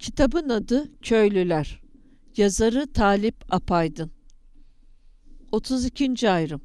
Kitabın adı Köylüler. Yazarı Talip Apaydın. 32. ayrım.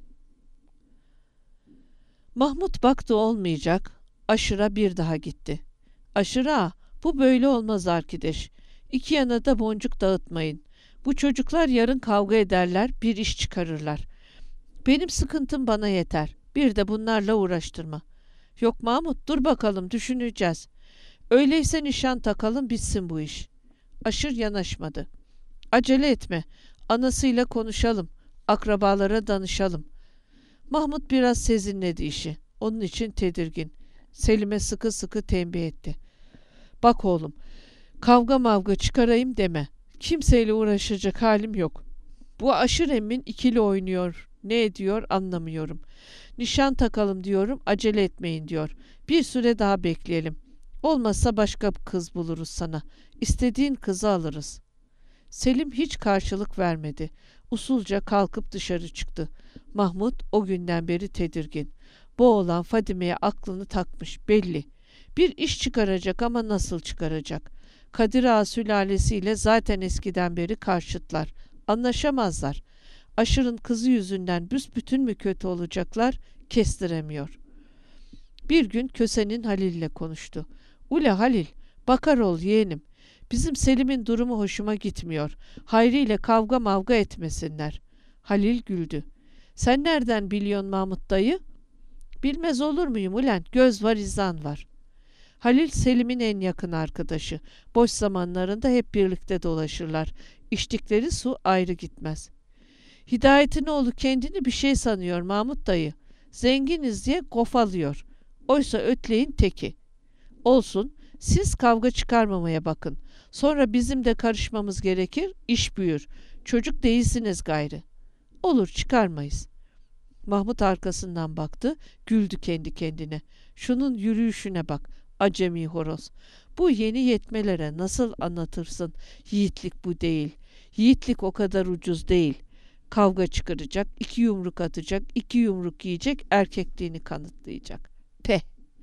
Mahmut baktı olmayacak. Aşır'a bir daha gitti. Aşır ağa, bu böyle olmaz arkadaş. İki yana da boncuk dağıtmayın. Bu çocuklar yarın kavga ederler, bir iş çıkarırlar. Benim sıkıntım bana yeter. Bir de bunlarla uğraştırma. Yok Mahmut, dur bakalım, düşüneceğiz. Öyleyse nişan takalım, bitsin bu iş. Aşır yanaşmadı. Acele etme. Anasıyla konuşalım. Akrabalara danışalım. Mahmut biraz sezinledi işi. Onun için tedirgin. Selim'e sıkı sıkı tembih etti. Bak oğlum, kavga mavga çıkarayım deme. Kimseyle uğraşacak halim yok. Bu Aşır emmin ikili oynuyor. Ne ediyor anlamıyorum. Nişan takalım diyorum, acele etmeyin diyor. Bir süre daha bekleyelim. Olmazsa başka bir kız buluruz sana. İstediğin kızı alırız. Selim hiç karşılık vermedi. Usulca kalkıp dışarı çıktı. Mahmut o günden beri tedirgin. Bu oğlan Fadime'ye aklını takmış belli. Bir iş çıkaracak ama nasıl çıkaracak? Kadir Ağa sülalesiyle zaten eskiden beri karşıtlar. Anlaşamazlar. Aşır'ın kızı yüzünden büsbütün mü kötü olacaklar? Kestiremiyor. Bir gün Köse'nin Halil'le konuştu. Ule Halil, bakar ol yeğenim. Bizim Selim'in durumu hoşuma gitmiyor. Hayri ile kavga mavga etmesinler. Halil güldü. Sen nereden biliyorsun Mahmut dayı? Bilmez olur muyum ulen? Göz var izan var. Halil Selim'in en yakın arkadaşı. Boş zamanlarında hep birlikte dolaşırlar. İçtikleri su ayrı gitmez. Hidayet'in oğlu kendini bir şey sanıyor Mahmut dayı. Zenginiz diye kofalıyor. Oysa ötleyin teki. Olsun, siz kavga çıkarmamaya bakın. Sonra bizim de karışmamız gerekir, iş büyür. Çocuk değilsiniz gayrı. Olur, çıkarmayız. Mahmut arkasından baktı, güldü kendi kendine. Şunun yürüyüşüne bak, acemi horoz. Bu yeni yetmelere nasıl anlatırsın? Yiğitlik bu değil. Yiğitlik o kadar ucuz değil. Kavga çıkaracak, iki yumruk atacak, iki yumruk yiyecek, erkekliğini kanıtlayacak. Peh!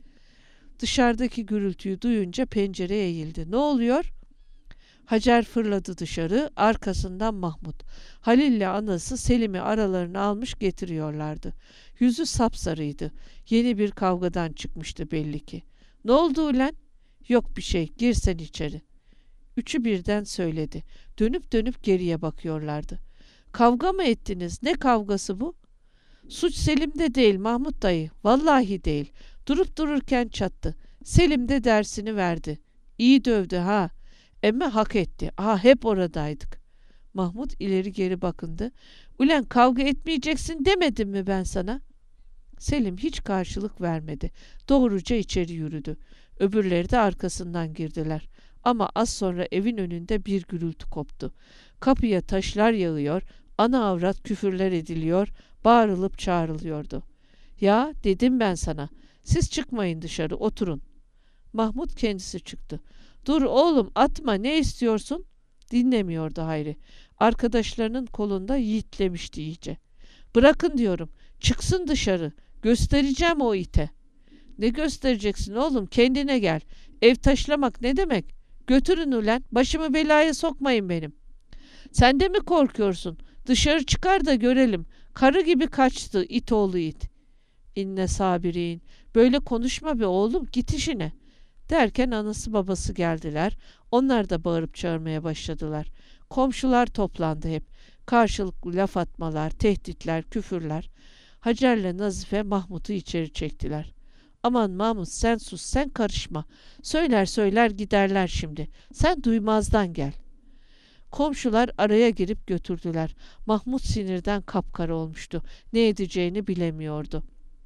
Dışarıdaki gürültüyü duyunca pencereye eğildi. Ne oluyor? Hacer fırladı dışarı, arkasından Mahmut. Halil'le anası Selim'i aralarına almış getiriyorlardı. Yüzü sapsarıydı. Yeni bir kavgadan çıkmıştı belli ki. Ne oldu ulen? Yok bir şey, gir sen içeri. Üçü birden söyledi. Dönüp dönüp geriye bakıyorlardı. Kavga mı ettiniz? Ne kavgası bu? Suç Selim'de değil Mahmut dayı. Vallahi değil. Durup dururken çattı. Selim de dersini verdi. İyi dövdü ha. Emme hak etti. Aha hep oradaydık. Mahmut ileri geri bakındı. Ulen kavga etmeyeceksin demedim mi ben sana? Selim hiç karşılık vermedi. Doğruca içeri yürüdü. Öbürleri de arkasından girdiler. Ama az sonra evin önünde bir gürültü koptu. Kapıya taşlar yağıyor, ana avrat küfürler ediliyor, bağırılıp çağrılıyordu. Ya dedim ben sana, siz çıkmayın dışarı, oturun. Mahmut kendisi çıktı. Dur oğlum atma, ne istiyorsun? Dinlemiyordu Hayri. Arkadaşlarının kolunda yiğitlemişti iyice. Bırakın diyorum, çıksın dışarı, göstereceğim o ite. Ne göstereceksin oğlum, kendine gel. Ev taşlamak ne demek? Götürün ulen, başımı belaya sokmayın benim. Sen de mi korkuyorsun? Dışarı çıkar da görelim. Karı gibi kaçtı it oğlu it. İnne sabirin. Böyle konuşma be oğlum, git işine. Derken anası babası geldiler. Onlar da bağırıp çağırmaya başladılar. Komşular toplandı hep. Karşılıklı laf atmalar, tehditler, küfürler. Hacer'le Nazife Mahmut'u içeri çektiler. Aman Mahmut sen sus, sen karışma. Söyler söyler giderler şimdi. Sen duymazdan gel. Komşular araya girip götürdüler. Mahmut sinirden kapkara olmuştu. Ne edeceğini bilemiyordu.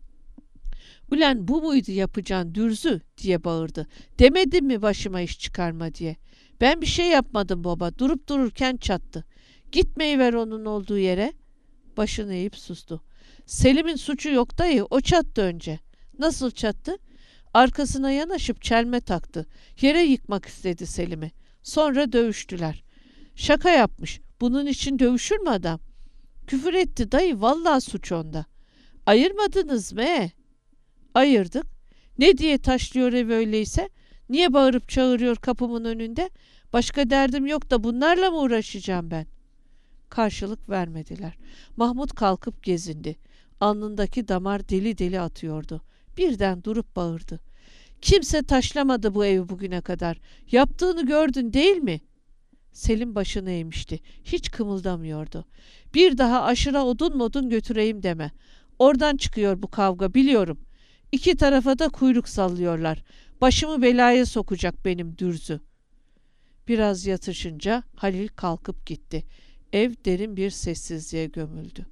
Ulen bu muydu yapacağın dürzü diye bağırdı. Demedim mi başıma iş çıkarma diye. Ben bir şey yapmadım baba. Durup dururken çattı. Gitmeyiver onun olduğu yere. Başını eğip sustu. Selim'in suçu yok dayı. O çattı önce. Nasıl çattı? Arkasına yanaşıp çelme taktı. Yere yıkmak istedi Selim'i. Sonra dövüştüler. Şaka yapmış. Bunun için dövüşür mü adam? Küfür etti dayı. Vallahi suç onda. Ayırmadınız mı? Ayırdık. Ne diye taşlıyor ev öyleyse? Niye bağırıp çağırıyor kapımın önünde? Başka derdim yok da bunlarla mı uğraşacağım ben? Karşılık vermediler. Mahmut kalkıp gezindi. Alnındaki damar deli deli atıyordu. Birden durup bağırdı. Kimse taşlamadı bu evi bugüne kadar. Yaptığını gördün değil mi? Selim başını eğmişti. Hiç kımıldamıyordu. Bir daha aşıra odun modun götüreyim deme. Oradan çıkıyor bu kavga, biliyorum. İki tarafa da kuyruk sallıyorlar. Başımı belaya sokacak benim dürzü. Biraz yatışınca Halil kalkıp gitti. Ev derin bir sessizliğe gömüldü.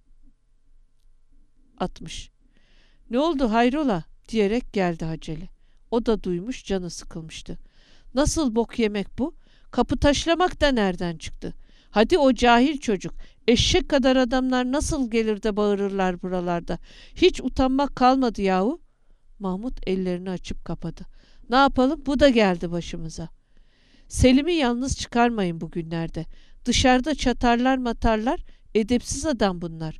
60. Ne oldu hayrola diyerek geldi Haceli. O da duymuş, canı sıkılmıştı. Nasıl bok yemek bu? Kapı taşlamak da nereden çıktı? Hadi o cahil çocuk. Eşek kadar adamlar nasıl gelir de bağırırlar buralarda? Hiç utanmak kalmadı yahu. Mahmut ellerini açıp kapadı. Ne yapalım? Bu da geldi başımıza. Selim'i yalnız çıkarmayın bugünlerde. Dışarıda çatarlar matarlar. Edepsiz adam bunlar.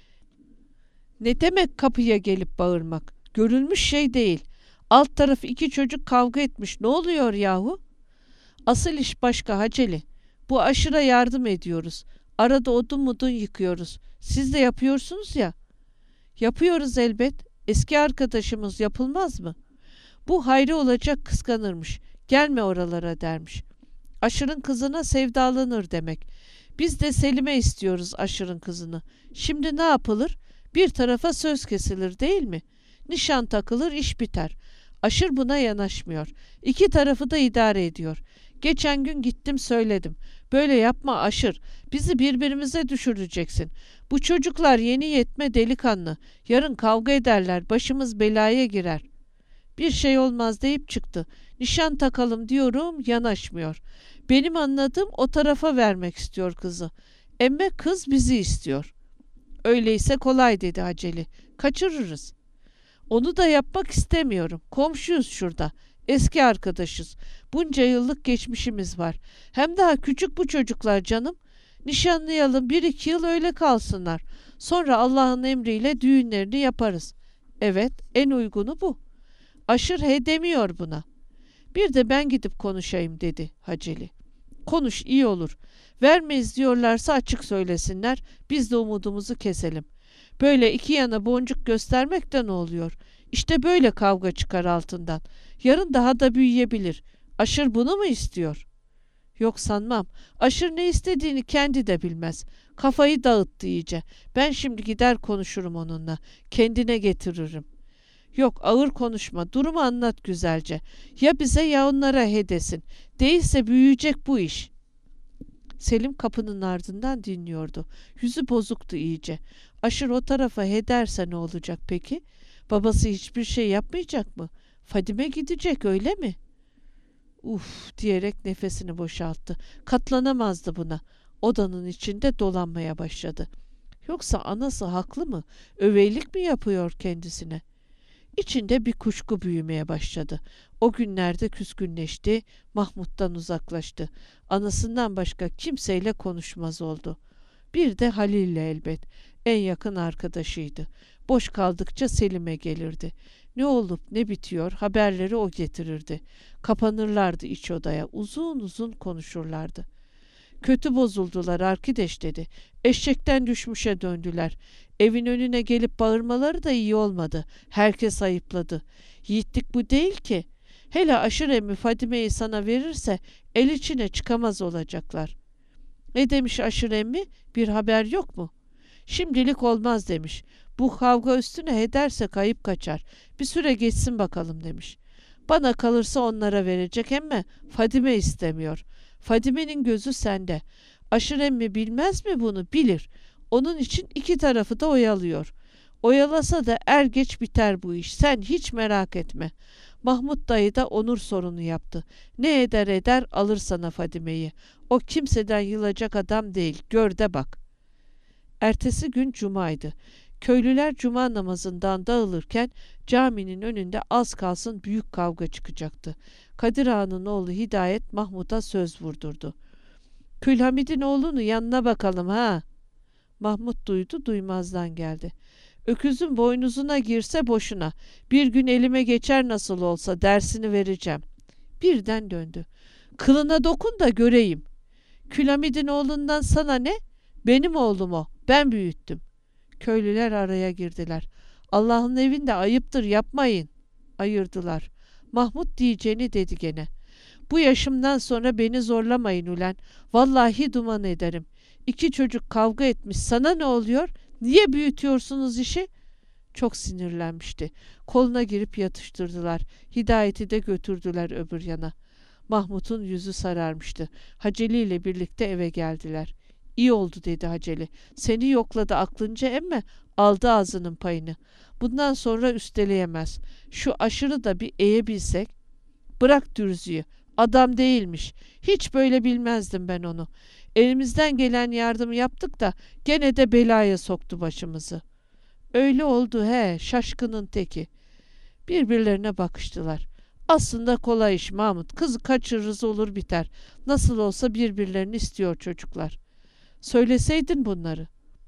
Ne demek kapıya gelip bağırmak? Görülmüş şey değil. Alt tarafı iki çocuk kavga etmiş. Ne oluyor yahu? Asıl iş başka Haceli. Bu aşıra yardım ediyoruz. Arada odun mudun yıkıyoruz. Siz de yapıyorsunuz ya. Yapıyoruz elbet. Eski arkadaşımız, yapılmaz mı? Bu Hayri olacak, kıskanırmış. Gelme oralara dermiş. Aşırın kızına sevdalanır demek. Biz de Selim'e istiyoruz aşırın kızını. Şimdi ne yapılır? Bir tarafa söz kesilir değil mi? Nişan takılır, iş biter. Aşır buna yanaşmıyor. İki tarafı da idare ediyor. Geçen gün gittim söyledim. Böyle yapma Aşır. Bizi birbirimize düşüreceksin. Bu çocuklar yeni yetme delikanlı. Yarın kavga ederler. Başımız belaya girer. Bir şey olmaz deyip çıktı. Nişan takalım diyorum, yanaşmıyor. Benim anladığım o tarafa vermek istiyor kızı. Emme kız bizi istiyor. Öyleyse kolay dedi Haceli. Kaçırırız. Onu da yapmak istemiyorum. Komşuyuz şurada. Eski arkadaşız. Bunca yıllık geçmişimiz var. Hem daha küçük bu çocuklar canım. Nişanlayalım, 1-2 yıl öyle kalsınlar. Sonra Allah'ın emriyle düğünlerini yaparız. Evet, en uygunu bu. Aşır he demiyor buna. Bir de ben gidip konuşayım dedi Haceli. Konuş, iyi olur. Vermeyiz diyorlarsa açık söylesinler. Biz de umudumuzu keselim. Böyle iki yana boncuk göstermek de ne oluyor? İşte böyle kavga çıkar altından. Yarın daha da büyüyebilir. Aşır bunu mu istiyor? Yok sanmam. Aşır ne istediğini kendi de bilmez. Kafayı dağıttı iyice. Ben şimdi gider konuşurum onunla. Kendine getiririm. Yok ağır konuşma. Durumu anlat güzelce. Ya bize ya onlara he desin. Değilse büyüyecek bu iş. Selim kapının ardından dinliyordu. Yüzü bozuktu iyice. Aşır o tarafa he derse ne olacak peki? Babası hiçbir şey yapmayacak mı? Fadime gidecek öyle mi? Uf diyerek nefesini boşalttı. Katlanamazdı buna. Odanın içinde dolanmaya başladı. Yoksa anası haklı mı? Öveylik mi yapıyor kendisine? İçinde bir kuşku büyümeye başladı. O günlerde küskünleşti, Mahmut'tan uzaklaştı. Anasından başka kimseyle konuşmaz oldu. Bir de Halil'le elbet. En yakın arkadaşıydı. Boş kaldıkça Selim'e gelirdi. Ne olup ne bitiyor haberleri o getirirdi. Kapanırlardı iç odaya, uzun uzun konuşurlardı. Kötü bozuldular arkadaş dedi. Eşekten düşmüşe döndüler. Evin önüne gelip bağırmaları da iyi olmadı. Herkes ayıpladı. Yiğitlik bu değil ki. Hele Aşır emmi Fadime'yi sana verirse el içine çıkamaz olacaklar. Ne demiş Aşır emmi? Bir haber yok mu? Şimdilik olmaz demiş. Bu kavga üstüne ederse kayıp kaçar. Bir süre geçsin bakalım demiş. Bana kalırsa onlara verecek ama Fadime istemiyor. Fadime'nin gözü sende. Aşır emmi bilmez mi bunu? Bilir. Onun için iki tarafı da oyalıyor. Oyalasa da er geç biter bu iş. Sen hiç merak etme. Mahmut dayı da onur sorunu yaptı. Ne eder eder alır sana Fadime'yi. O kimseden yılacak adam değil. Gör de bak. Ertesi gün cumaydı. Köylüler cuma namazından dağılırken caminin önünde az kalsın büyük kavga çıkacaktı. Kadir Ağa'nın oğlu Hidayet Mahmut'a söz vurdurdu. Külhamid'in oğlunu yanına bakalım ha. Mahmut duydu duymazdan geldi. Öküzün boynuzuna girse boşuna. Bir gün elime geçer nasıl olsa dersini vereceğim. Birden döndü. Kılına dokun da göreyim. Külamid'in oğlundan sana ne? Benim oğlum o. Ben büyüttüm. Köylüler araya girdiler. Allah'ın evinde ayıptır, yapmayın. Ayırdılar. Mahmut diyeceğini dedi gene. Bu yaşımdan sonra beni zorlamayın ulen. Vallahi duman ederim. 2 çocuk kavga etmiş. Sana ne oluyor? Niye büyütüyorsunuz işi? Çok sinirlenmişti. Koluna girip yatıştırdılar. Hidayet'i de götürdüler öbür yana. Mahmut'un yüzü sararmıştı. Haceli ile birlikte eve geldiler. İyi oldu dedi Haceli. Seni yokladı aklınca emme aldı ağzının payını. Bundan sonra üsteleyemez. Şu aşırı da bir eğebilsek. Bırak dürzüyü. Adam değilmiş. Hiç böyle bilmezdim ben onu. Elimizden gelen yardımı yaptık da gene de belaya soktu başımızı. Öyle oldu he, şaşkının teki. Birbirlerine bakıştılar. Aslında kolay iş Mahmut. Kızı kaçırırız olur biter. Nasıl olsa birbirlerini istiyor çocuklar. Söyleseydin bunları.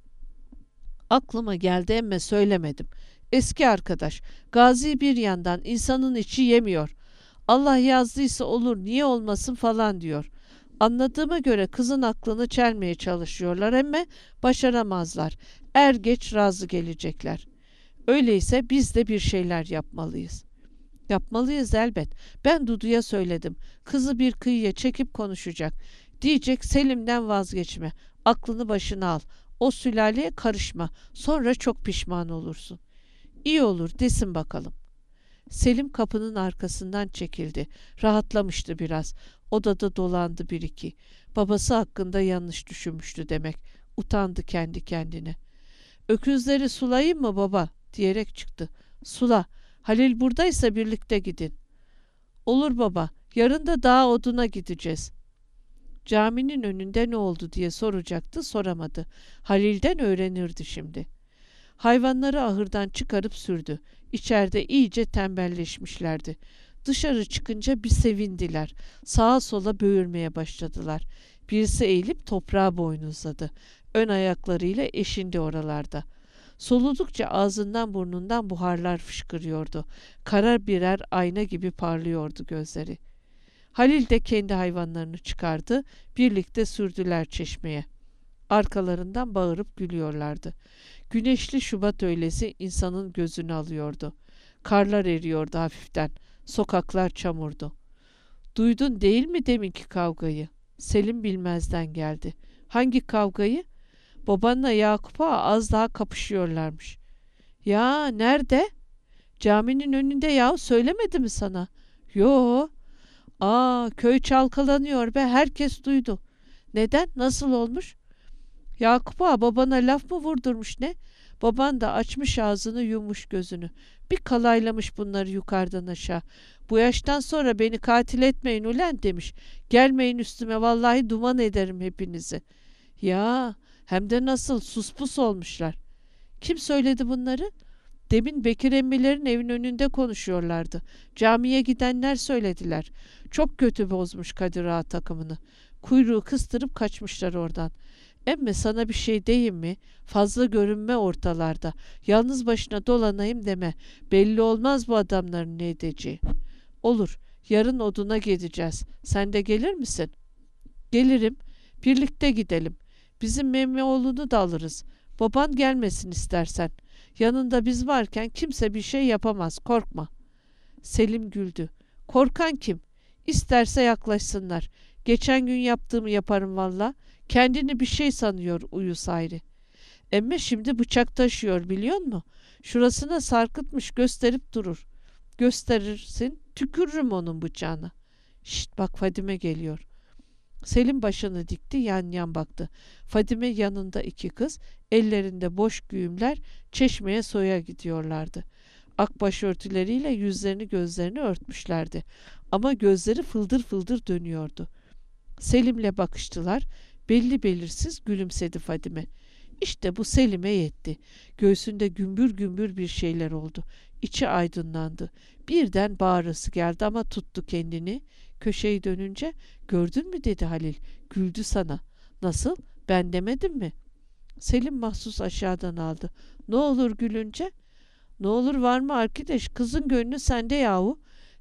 Aklıma geldi emme söylemedim. Eski arkadaş. Gazi bir yandan insanın içi yemiyor. Allah yazdıysa olur niye olmasın falan diyor. Anladığıma göre kızın aklını çelmeye çalışıyorlar ama başaramazlar. Er geç razı gelecekler. Öyleyse biz de bir şeyler yapmalıyız. Yapmalıyız elbet. Ben Dudu'ya söyledim. Kızı bir kıyıya çekip konuşacak. Diyecek Selim'den vazgeçme. Aklını başına al. O sülaleye karışma. Sonra çok pişman olursun. İyi olur desin bakalım. Selim kapının arkasından çekildi. Rahatlamıştı biraz. Odada dolandı bir iki. Babası hakkında yanlış düşünmüştü demek. Utandı kendi kendine. Öküzleri sulayayım mı baba diyerek çıktı. Sula. Halil buradaysa birlikte gidin. Olur baba. Yarın da dağa oduna gideceğiz. Caminin önünde ne oldu diye soracaktı, soramadı. Halil'den öğrenirdi şimdi. Hayvanları ahırdan çıkarıp sürdü. İçeride iyice tembelleşmişlerdi. Dışarı çıkınca bir sevindiler. Sağa sola böğürmeye başladılar. Birisi eğilip toprağa boynuzladı. Ön ayaklarıyla eşindi oralarda. Soludukça ağzından burnundan buharlar fışkırıyordu. Kara birer ayna gibi parlıyordu gözleri. Halil de kendi hayvanlarını çıkardı. Birlikte sürdüler çeşmeye. Arkalarından bağırıp gülüyorlardı. Güneşli Şubat öğlesi insanın gözünü alıyordu. Karlar eriyordu hafiften. Sokaklar çamurdu. Duydun değil mi deminki kavgayı? Selim bilmezden geldi. Hangi kavgayı? Babanla Yakup Ağa az daha kapışıyorlarmış. Ya nerede? Caminin önünde ya söylemedi mi sana? Yo. Köy çalkalanıyor be herkes duydu. Neden? Nasıl olmuş? Yakup Ağa babana laf mı vurdurmuş ne? Baban da açmış ağzını yummuş gözünü. Bir kalaylamış bunları yukarıdan aşağı. Bu yaştan sonra beni katil etmeyin ulen demiş. Gelmeyin üstüme vallahi duman ederim hepinizi. Ya hem de nasıl suspus olmuşlar. Kim söyledi bunları? Demin Bekir emmilerin evin önünde konuşuyorlardı. Camiye gidenler söylediler. Çok kötü bozmuş Kadir Ağa takımını. Kuyruğu kıstırıp kaçmışlar oradan. Emme sana bir şey diyeyim mi? Fazla görünme ortalarda. Yalnız başına dolanayım deme. Belli olmaz bu adamların ne edeceği. Olur. Yarın oduna gideceğiz. Sen de gelir misin? Gelirim. Birlikte gidelim. Bizim Memioğlu'nu da alırız. Baban gelmesin istersen. Yanında biz varken kimse bir şey yapamaz. Korkma. Selim güldü. Korkan kim? İsterse yaklaşsınlar. Geçen gün yaptığımı yaparım valla. Kendini bir şey sanıyor uyuz ayrı. Emme şimdi bıçak taşıyor biliyor musun? Şurasına sarkıtmış gösterip durur. Gösterirsin tükürürüm onun bıçağına. Şşt bak Fadime geliyor. Selim başını dikti yan yan baktı. Fadime yanında 2 kız ellerinde boş güğümler çeşmeye soya gidiyorlardı. Ak başörtüleriyle yüzlerini gözlerini örtmüşlerdi. Ama gözleri fıldır fıldır dönüyordu. Selim'le bakıştılar. Belli belirsiz gülümsedi Fadime. İşte bu Selim'e yetti. Göğsünde gümbür gümbür bir şeyler oldu. İçi aydınlandı. Birden bağırası geldi ama tuttu kendini. Köşeyi dönünce gördün mü dedi Halil. Güldü sana. Nasıl? Ben demedim mi? Selim mahsus aşağıdan aldı. Ne olur gülünce? Ne olur var mı arkadaş? Kızın gönlü sende yahu.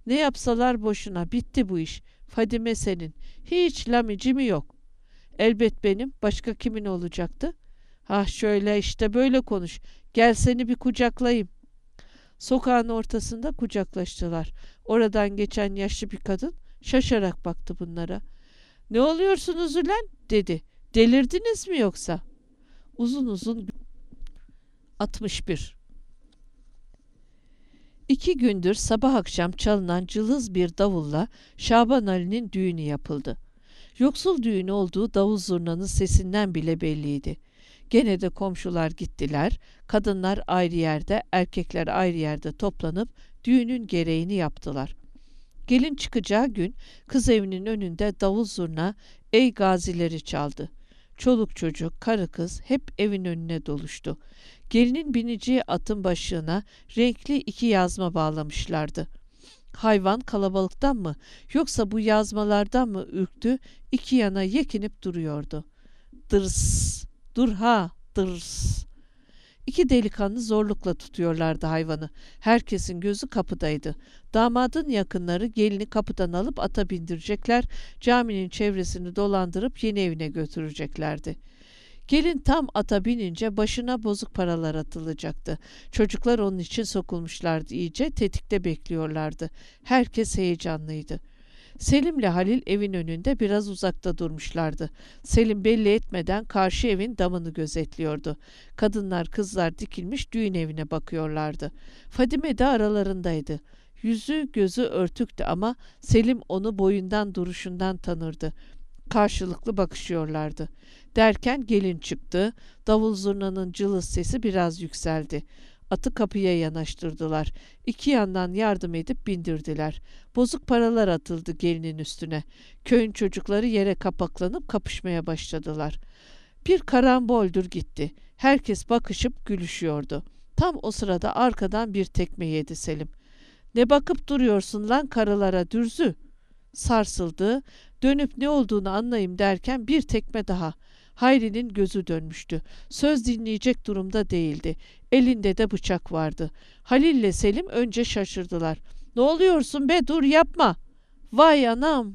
Ne yapsalar boşuna, bitti bu iş. Fadime senin. Hiç lamicimi yok. Elbet benim, başka kimin olacaktı? Ah şöyle işte böyle konuş. Gel seni bir kucaklayayım. Sokağın ortasında kucaklaştılar. Oradan geçen yaşlı bir kadın şaşarak baktı bunlara. Ne oluyorsunuz ulan dedi. Delirdiniz mi yoksa? Uzun uzun 61. 2 gündür sabah akşam çalınan cılız bir davulla Şaban Ali'nin düğünü yapıldı. Yoksul düğün olduğu davul zurnanın sesinden bile belliydi. Gene de komşular gittiler, kadınlar ayrı yerde, erkekler ayrı yerde toplanıp düğünün gereğini yaptılar. Gelin çıkacağı gün kız evinin önünde davul zurna ey gazileri çaldı. Çoluk çocuk, karı kız hep evin önüne doluştu. Gelinin bineceği atın başına renkli 2 yazma bağlamışlardı. Hayvan kalabalıktan mı yoksa bu yazmalardan mı ürktü, 2 yana yekinip duruyordu. Dırs, dur ha, dırs. 2 delikanlı zorlukla tutuyorlardı hayvanı. Herkesin gözü kapıdaydı. Damadın yakınları gelini kapıdan alıp ata bindirecekler, caminin çevresini dolandırıp yeni evine götüreceklerdi. Gelin tam ata binince başına bozuk paralar atılacaktı. Çocuklar onun için sokulmuşlardı iyice, tetikte bekliyorlardı. Herkes heyecanlıydı. Selim'le Halil evin önünde biraz uzakta durmuşlardı. Selim belli etmeden karşı evin damını gözetliyordu. Kadınlar kızlar dikilmiş düğün evine bakıyorlardı. Fadime de aralarındaydı. Yüzü gözü örtüktü ama Selim onu boyundan duruşundan tanırdı. Karşılıklı bakışıyorlardı. Derken gelin çıktı. Davul zurnanın cılız sesi biraz yükseldi. Atı kapıya yanaştırdılar. 2 yandan yardım edip bindirdiler. Bozuk paralar atıldı gelinin üstüne. Köyün çocukları yere kapaklanıp kapışmaya başladılar. Bir karamboldür gitti. Herkes bakışıp gülüşüyordu. Tam o sırada arkadan bir tekme yedi Selim. Ne bakıp duruyorsun lan karılara dürzü? Sarsıldı. Dönüp ne olduğunu anlayayım derken bir tekme daha. Hayri'nin gözü dönmüştü. Söz dinleyecek durumda değildi. Elinde de bıçak vardı. Halil ile Selim önce şaşırdılar. Ne oluyorsun be, dur yapma. Vay anam.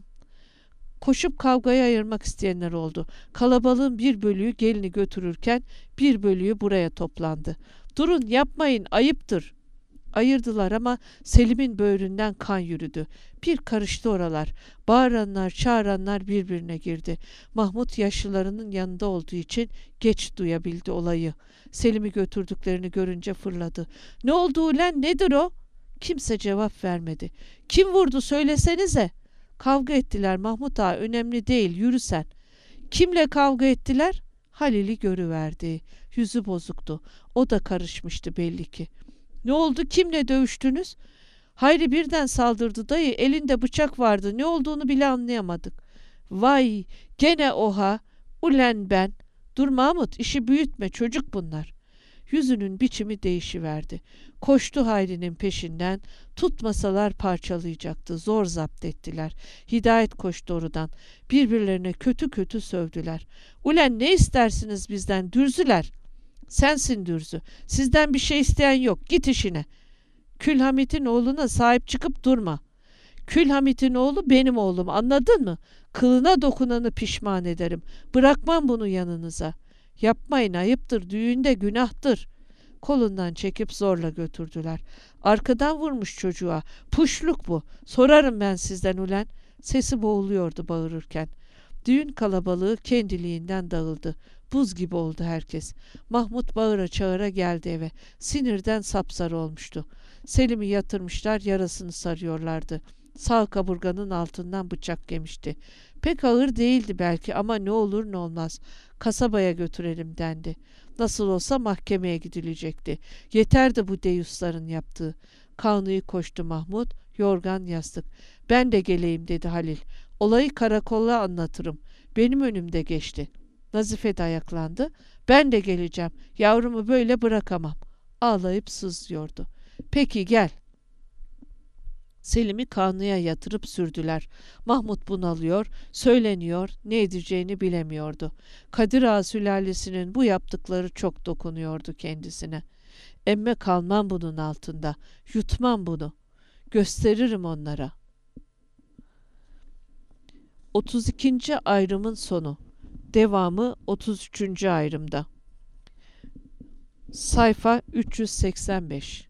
Koşup kavgayı ayırmak isteyenler oldu. Kalabalığın bir bölüğü gelini götürürken bir bölüğü buraya toplandı. Durun yapmayın, ayıptır. Ayırdılar ama Selim'in böğründen kan yürüdü. Bir karıştı oralar. Bağıranlar, çağıranlar birbirine girdi. Mahmut yaşlılarının yanında olduğu için geç duyabildi olayı. Selim'i götürdüklerini görünce fırladı. Ne oldu ulan, nedir o? Kimse cevap vermedi. Kim vurdu söylesenize. Kavga ettiler Mahmut ağa, önemli değil, yürü sen. Kimle kavga ettiler? Halil'i görüverdi. Yüzü bozuktu. O da karışmıştı belli ki. Ne oldu, kimle dövüştünüz? Hayri birden saldırdı dayı, elinde bıçak vardı, ne olduğunu bile anlayamadık. Vay gene oha, ulen ben. Dur Mahmut, işi büyütme, çocuk bunlar. Yüzünün biçimi değişiverdi. Koştu Hayri'nin peşinden, tutmasalar parçalayacaktı, zor zapt ettiler. Hidayet koştu oradan, birbirlerine kötü kötü sövdüler. Ulen ne istersiniz bizden dürzüler? Sensin dürzü. Sizden bir şey isteyen yok. Git işine. Külhamit'in oğluna sahip çıkıp durma. Külhamit'in oğlu benim oğlum, anladın mı? Kılına dokunanı pişman ederim. Bırakmam bunu yanınıza. Yapmayın, ayıptır, düğünde günahtır. Kolundan çekip zorla götürdüler. Arkadan vurmuş çocuğa. Puşluk bu. Sorarım ben sizden ulen. Sesi boğuluyordu bağırırken. Düğün kalabalığı kendiliğinden dağıldı. Buz gibi oldu herkes. Mahmut bağıra çağıra geldi eve. Sinirden sapsarı olmuştu. Selim'i yatırmışlar, yarasını sarıyorlardı. Sağ kaburganın altından bıçak yemişti. Pek ağır değildi belki ama ne olur ne olmaz. Kasabaya götürelim dendi. Nasıl olsa mahkemeye gidilecekti. Yeterdi bu deyusların yaptığı. Kanuni koştu Mahmut, yorgan yastık. Ben de geleyim dedi Halil. Olayı karakolla anlatırım. Benim önümde geçti. Nazife de ayaklandı. Ben de geleceğim. Yavrumu böyle bırakamam. Ağlayıp sızlıyordu. Peki gel. Selim'i kanlıya yatırıp sürdüler. Mahmut bunalıyor, söyleniyor, ne edeceğini bilemiyordu. Kadir Ağa sülalesinin bu yaptıkları çok dokunuyordu kendisine. Emme kalmam bunun altında, yutmam bunu. Gösteririm onlara. 32. ayrımın sonu. Devamı 33. ayrımda. Sayfa 385.